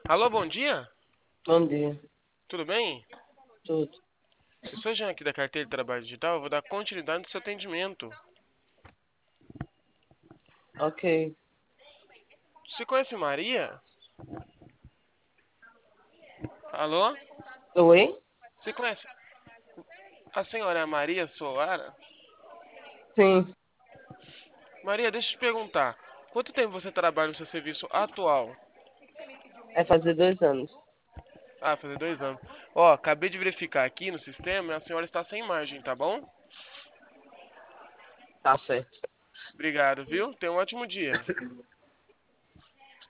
Alô, bom dia? Bom dia, Tudo bem? tudo. Eu sou Jean aqui da Carteira de Trabalho Digital. Eu vou dar continuidade no seu atendimento. Ok. Você conhece Maria? Alô? Oi? Você conhece a senhora Maria Solara? Sim, Maria, deixa eu te perguntar. Quanto tempo você trabalha no seu serviço atual? vai fazer 2 anos. Ah, fazer 2 anos. Ó, acabei de verificar aqui no sistema e a senhora está sem margem, tá bom? Tá certo. Obrigado, viu? Tenha um ótimo dia.